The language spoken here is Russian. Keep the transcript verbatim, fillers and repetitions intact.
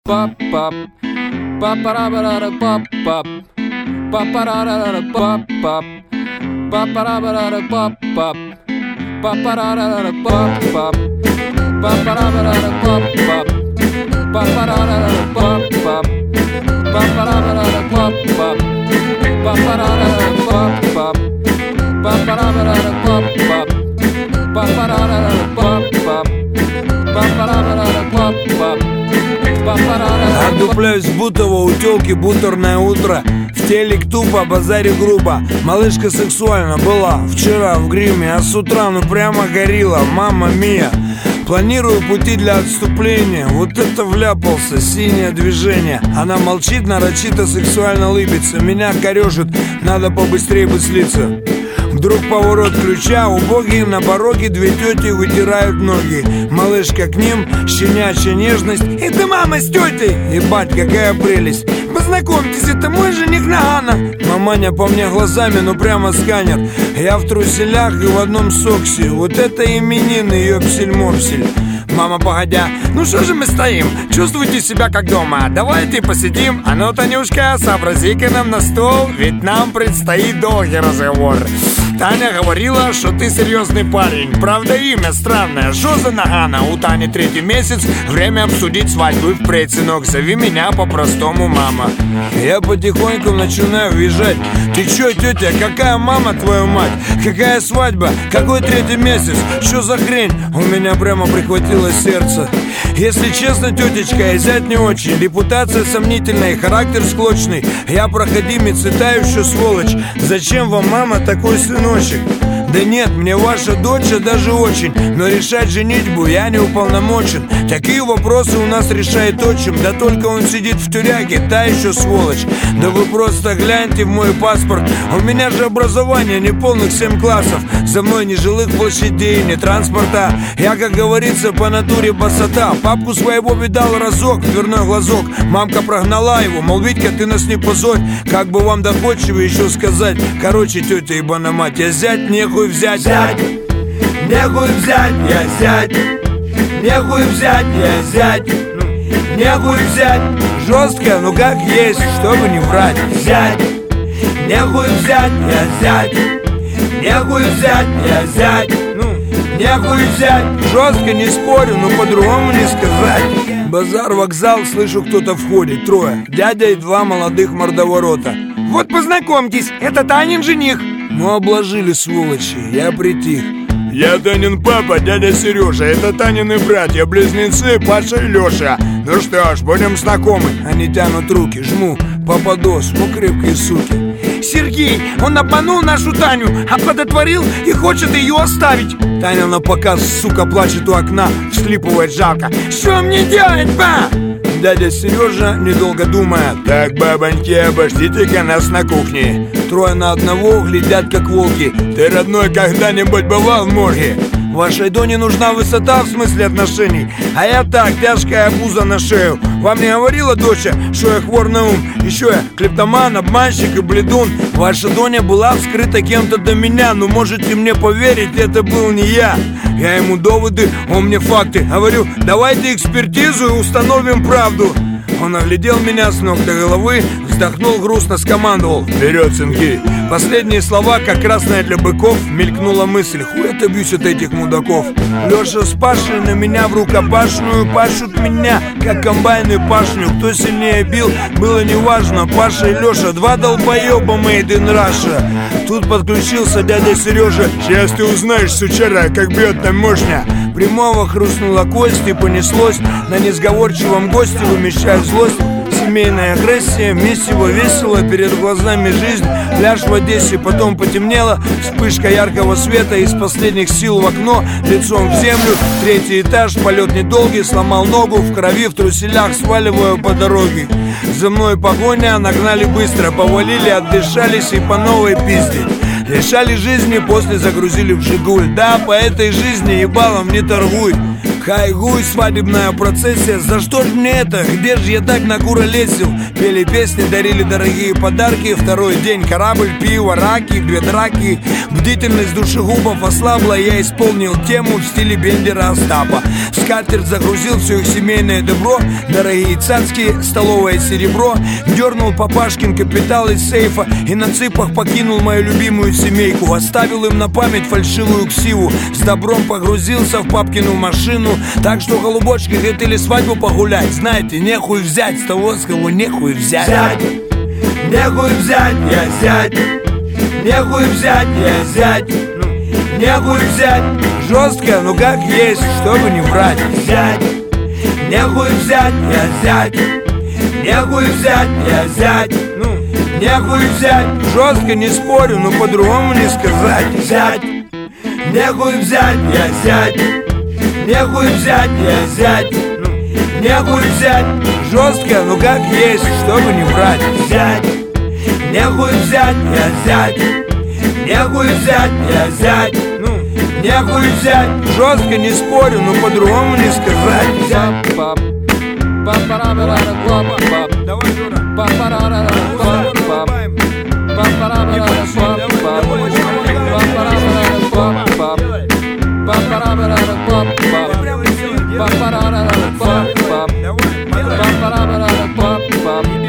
pop pop Ba-ba-da-ba-da-da pop pop Ba-ba-da-da-da pop pop Ba-ba-da-ba-da-da pop pop Ba-ba-da-da-da pop pop Ba-ba-da-ba-da-da pop pop Ba-ba-da-da-da pop pop Ba-ba-da-ba-da-da pop pop Ba-ba-da-da-da pop pop Ba-ba-da-ba-da-da pop pop Ba-ba-da-da-da pop pop Ba-ba-da-ba-da-da pop pop. Отдупляюсь в Бутово, у тёлки бутерное утро. В телек тупо, базаре грубо. Малышка сексуально была вчера в гриме, а с утра ну прямо горила, мамма мия. Планирую пути для отступления. Вот это вляпался, синее движение. Она молчит, нарочито сексуально лыбится. Меня корёжит, надо побыстрее бы слиться. Вдруг поворот ключа, убогие на пороге две тети вытирают ноги. Малышка к ним, щенячья нежность. Это мама с тетей, ебать, какая прелесть. Познакомьтесь, это мой жених Нагана. Маманя по мне глазами, ну прямо сканер. Я в труселях и в одном соксе. Вот это именины, ёпсель-мопсель. Мама, погодя, ну что же мы стоим? Чувствуйте себя как дома. Давайте посидим. А ну, Танюшка, сообрази-ка нам на стол, ведь нам предстоит долгий разговор. Таня говорила, что ты серьезный парень. Правда, имя странное, Жоза Нагана. У Тани третий месяц, время обсудить свадьбу впредь, сынок. Зови меня по-простому мама. Я потихоньку начинаю въезжать. Ты чё, тетя, какая мама, твою мать? Какая свадьба? Какой третий месяц? Что за хрень? У меня прямо прихватило сердце. Если честно, тетечка, я зять не очень. Репутация сомнительная, характер склочный. Я проходимец и та еще сволочь. Зачем вам, мама, такой сыночек? Да нет, мне ваша дочь даже очень. Но решать женитьбу я не уполномочен. Такие вопросы у нас решает отчим. Да только он сидит в тюряге, та еще сволочь. Да вы просто гляньте в мой паспорт. У меня же образование неполных семь классов. За мной ни жилых площадей, ни транспорта. Я, как говорится, по натуре басота. Папку своего видал разок, дверной глазок. Мамка прогнала его, мол, Витька, ты нас не позорь. Как бы вам доходчиво еще сказать. Короче, тетя ебана мать, я зять, нехуй взять. Зять, нехуй взять, я зять. Нехуй взять, я зять. Нехуй взять. Жестко, ну как есть, чтобы не врать. Зять, нехуй взять, я зять. Нехуй взять, я зять. Нехуй взять. Жестко не спорю, но по-другому не сказать. Базар, вокзал, слышу, кто-то входит. Трое, дядя и два молодых мордоворота. Вот познакомьтесь, это Танин жених. Ну обложили, сволочи, я притих. Я Танин папа, дядя Сережа. Это Танины братья, близнецы Паша и Леша. Ну что ж, будем знакомы. Они тянут руки, жму, попадос, ну крепкие суки. Сергей, он обманул нашу Таню, оплодотворил и хочет ее оставить. Таня на показ, сука, плачет у окна, всхлипывает жалко. Что мне делать, ба? Дядя Сережа, недолго думая: так, бабоньки, обождите-ка нас на кухне. Трое на одного глядят, как волки. Ты, родной, когда-нибудь бывал в морге? Вашей Доне нужна высота в смысле отношений. А я так, тяжкая обуза на шею. Вам не говорила доча, что я хвор на ум? Еще я клептоман, обманщик и бледун. Ваша Доня была вскрыта кем-то до меня. Но можете мне поверить, это был не я. Я ему доводы, он мне факты. Говорю, давайте экспертизу и установим правду. Он оглядел меня с ног до головы, вздохнул грустно, скомандовал: вперед, сынки! Последние слова, как красная для быков, мелькнула мысль: хуй отобьюсь от этих мудаков. Леша с Пашей на меня в рукопашную пашут меня, как комбайны пашню. Кто сильнее бил, было неважно. Паша и Леша, два долбоеба made in Russia. Тут подключился дядя Сережа. Сейчас ты узнаешь, сучара, как бьет там мощно. Прямого хрустнула кость и понеслось. На несговорчивом госте вымещая злость. Семейная агрессия, месиво, весело, перед глазами жизнь. Пляж в Одессе, потом потемнело. Вспышка яркого света, из последних сил в окно, лицом в землю. Третий этаж, полет недолгий, сломал ногу. В крови, в труселях, сваливаю по дороге. За мной погоня, нагнали быстро. Повалили, отдышались и по новой пизде. Лишали жизни, после загрузили в Жигуль. Да, по этой жизни ебалом не торгуй. Хайгуй, свадебная процессия. За что ж мне это? Где же я так накуролесил? Пели песни, дарили дорогие подарки. Второй день корабль, пиво, раки, две драки. Бдительность душегубов ослабла. Я исполнил тему в стиле Бендера Остапа. В скатерть загрузил все их семейное добро. Дорогие цацки, столовое серебро. Дернул папашкин капитал из сейфа и на цыпах покинул мою любимую семейку. Оставил им на память фальшивую ксиву. С добром погрузился в папкину машину. Так что, голубочки, хотели свадьбу погулять. Знаете, нехуй взять с того, с кого нехуй взять. Зять, нехуй взять, я зять. Нехуй взять, я зять. Нехуй взять. Жестко, ну как есть, чтобы не врать. Зять, нехуй взять, я зять. Нехуй взять, я зять. Нехуй взять. Жестко не спорю, но по-другому не сказать. Зять, нехуй взять, я зять. Нехуй взять, я зять. Нехуй взять. Жестко, ну как есть, чтобы не врать. Зять, нехуй взять, я зять. Нехуй взять, я зять. Нехуй взять. Жестко не спорю, но по-другому не сказать. Зять. Давай, Жора. Ba-ba-da-da-da-da-ba-ba.